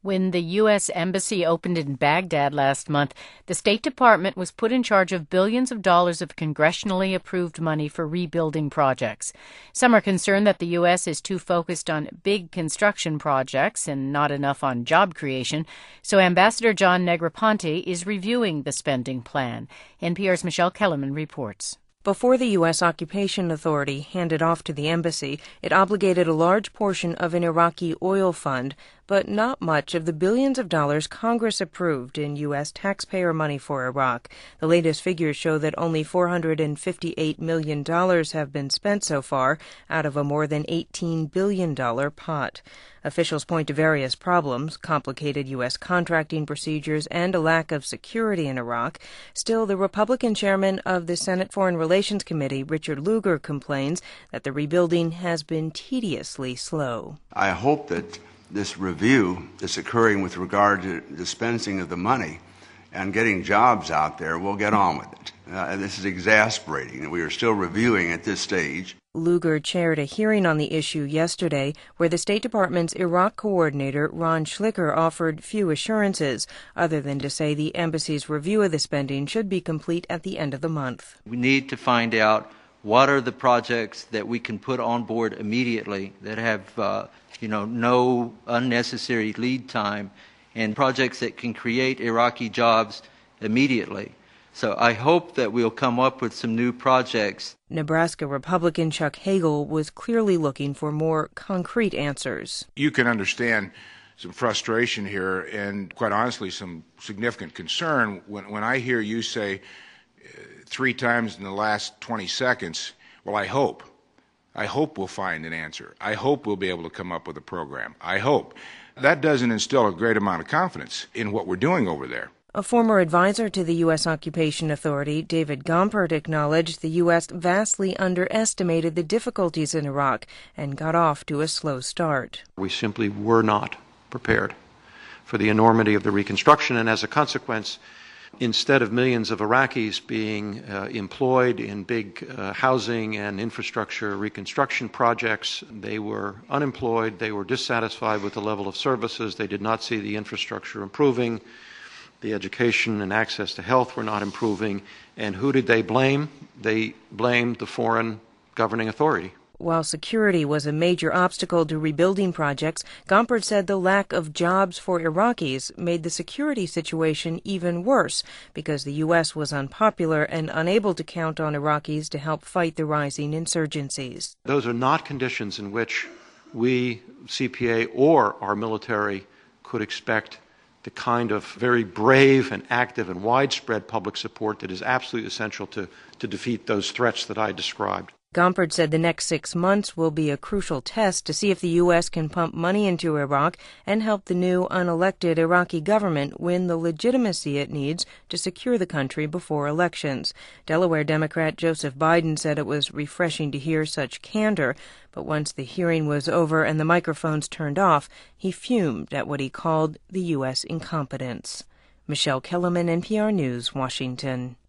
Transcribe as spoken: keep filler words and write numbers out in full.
When the U S Embassy opened in Baghdad last month, the State Department was put in charge of billions of dollars of congressionally approved money for rebuilding projects. Some are concerned that the U S is too focused on big construction projects and not enough on job creation, so Ambassador John Negroponte is reviewing the spending plan. N P R's Michelle Kellerman reports. Before the U S Occupation Authority handed off to the embassy, it obligated a large portion of an Iraqi oil fund, but not much of the billions of dollars Congress approved in U S taxpayer money for Iraq. The latest figures show that only four hundred fifty-eight million dollars have been spent so far out of a more than eighteen billion dollars pot. Officials point to various problems, complicated U S contracting procedures, and a lack of security in Iraq. Still, the Republican chairman of the Senate Foreign Relations Committee, Richard Lugar, complains that the rebuilding has been tediously slow. I hope that this review that's occurring with regard to dispensing of the money and getting jobs out there will get on with it. Uh, this is exasperating, and we are still reviewing at this stage. Lugar chaired a hearing on the issue yesterday where the State Department's Iraq coordinator, Ron Schlicker, offered few assurances, other than to say the embassy's review of the spending should be complete at the end of the month. We need to find out what are the projects that we can put on board immediately that have, uh, you know, no unnecessary lead time, and projects that can create Iraqi jobs immediately. So I hope that we'll come up with some new projects. Nebraska Republican Chuck Hagel was clearly looking for more concrete answers. You can understand some frustration here and, quite honestly, some significant concern when, when I hear you say uh, three times in the last twenty seconds, well, I hope. I hope we'll find an answer. I hope we'll be able to come up with a program. I hope. That doesn't instill a great amount of confidence in what we're doing over there. A former advisor to the U S Occupation Authority, David Gompert, acknowledged the U S vastly underestimated the difficulties in Iraq and got off to a slow start. We simply were not prepared for the enormity of the reconstruction, and as a consequence, instead of millions of Iraqis being uh, employed in big uh, housing and infrastructure reconstruction projects, they were unemployed, they were dissatisfied with the level of services, they did not see the infrastructure improving, the education and access to health were not improving, and who did they blame? They blamed the foreign governing authority. While security was a major obstacle to rebuilding projects, Gompert said the lack of jobs for Iraqis made the security situation even worse because the U S was unpopular and unable to count on Iraqis to help fight the rising insurgencies. Those are not conditions in which we, C P A, or our military could expect the kind of very brave and active and widespread public support that is absolutely essential to, to defeat those threats that I described. Gompert said the next six months will be a crucial test to see if the U S can pump money into Iraq and help the new unelected Iraqi government win the legitimacy it needs to secure the country before elections. Delaware Democrat Joseph Biden said it was refreshing to hear such candor, but once the hearing was over and the microphones turned off, he fumed at what he called the U S incompetence. Michelle Kellerman, N P R News, Washington.